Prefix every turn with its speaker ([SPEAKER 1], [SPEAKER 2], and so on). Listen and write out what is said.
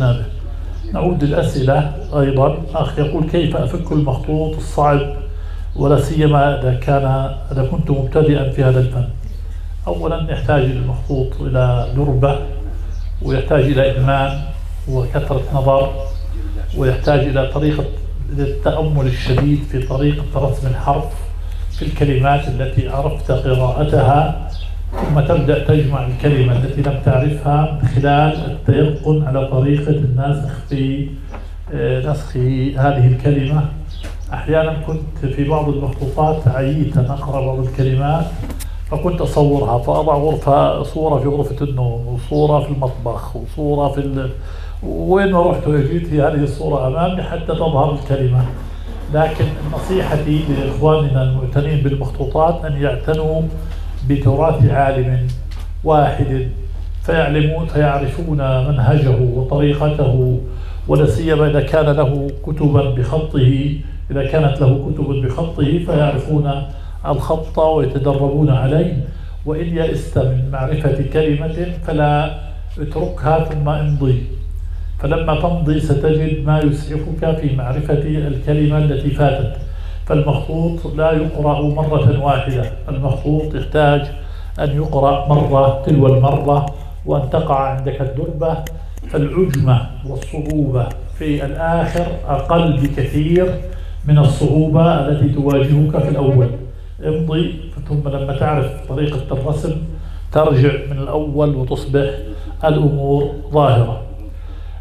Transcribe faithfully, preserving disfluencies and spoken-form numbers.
[SPEAKER 1] قمنا به. نعود للأسئلة أيضا. أخ يقول: كيف أفك المخطوط الصعب ولا سيما إذا كان إذا كنت مبتدئا في هذا الفن؟ أولا يحتاج المخطوط إلى دربة، ويحتاج إلى إدمان وكثرة نظر، ويحتاج إلى طريقة التأمل الشديد في طريقة رسم الحرف في الكلمات التي عرفت قراءتها، ثم تبدأ تجمع الكلمة التي لم تعرفها من خلال التيقن على طريقة النسخ في نسخ هذه الكلمة. أحيانا كنت في بعض المخطوطات عييت أن أقرأ بعض الكلمات فكنت أصورها، فأضع غرفة صورة في غرفة النوم، وصورة في المطبخ، وصورة في ال... وين ما رحت وجيت هذه الصورة أمامي حتى تظهر الكلمة. لكن نصيحتي لإخواننا المعتنين بالمخطوطات أن يعتنوا بتراث عالم واحد فيعلمون فيعرفون منهجه وطريقته، ولا سيما إذا كان له كتبا بخطه إذا كانت له كتب بخطه فيعرفون الخط ويتدربون عليه. وإن يئست من معرفة كلمة فلا اتركها ثم امضي، فلما تمضي ستجد ما يسعفك في معرفة الكلمة التي فاتت. فالمخطوط لا يقرأ مرة واحدة، المخطوط يحتاج أن يقرأ مرة تلو المرة وأن تقع عندك الدربة. فالعجمة والصعوبة في الآخر أقل بكثير من الصعوبة التي تواجهك في الأول. امضي، ثم لما تعرف طريقة الرسم ترجع من الأول وتصبح الأمور ظاهرة.